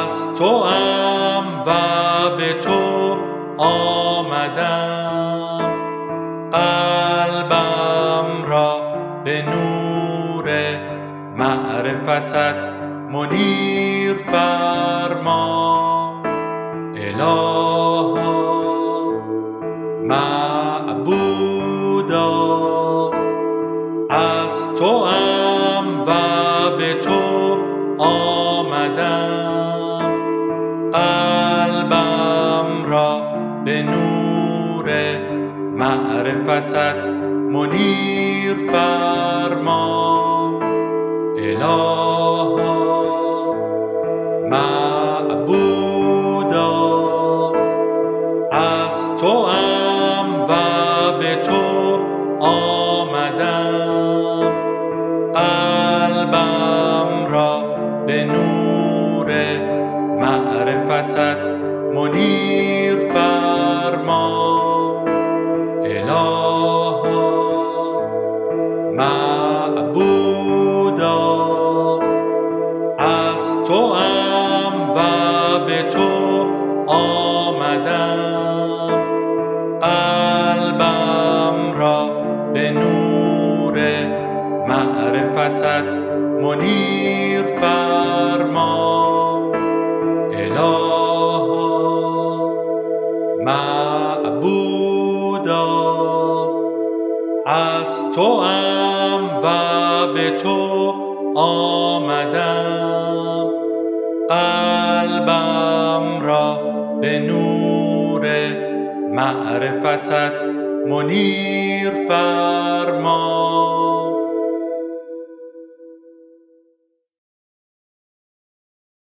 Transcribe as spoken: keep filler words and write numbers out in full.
از تو ام و به تو آمدم، قلبم را به نور معرفتت منیر فرما. الها معبودا از تو ام و به تو آمدم، قلبم را به نور معرفتت منیر فرما. الها معبودا از تو ام و به تو آمدم، قلبم را به نور معرفتت منیر فرما. الها معبودا از تو ام و به تو آمدم، قلبم را به نور معرفتت منیر فرما. الها معبودا از تو ام و به تو آمدم، قلبم را به نور معرفتت منیر فرما.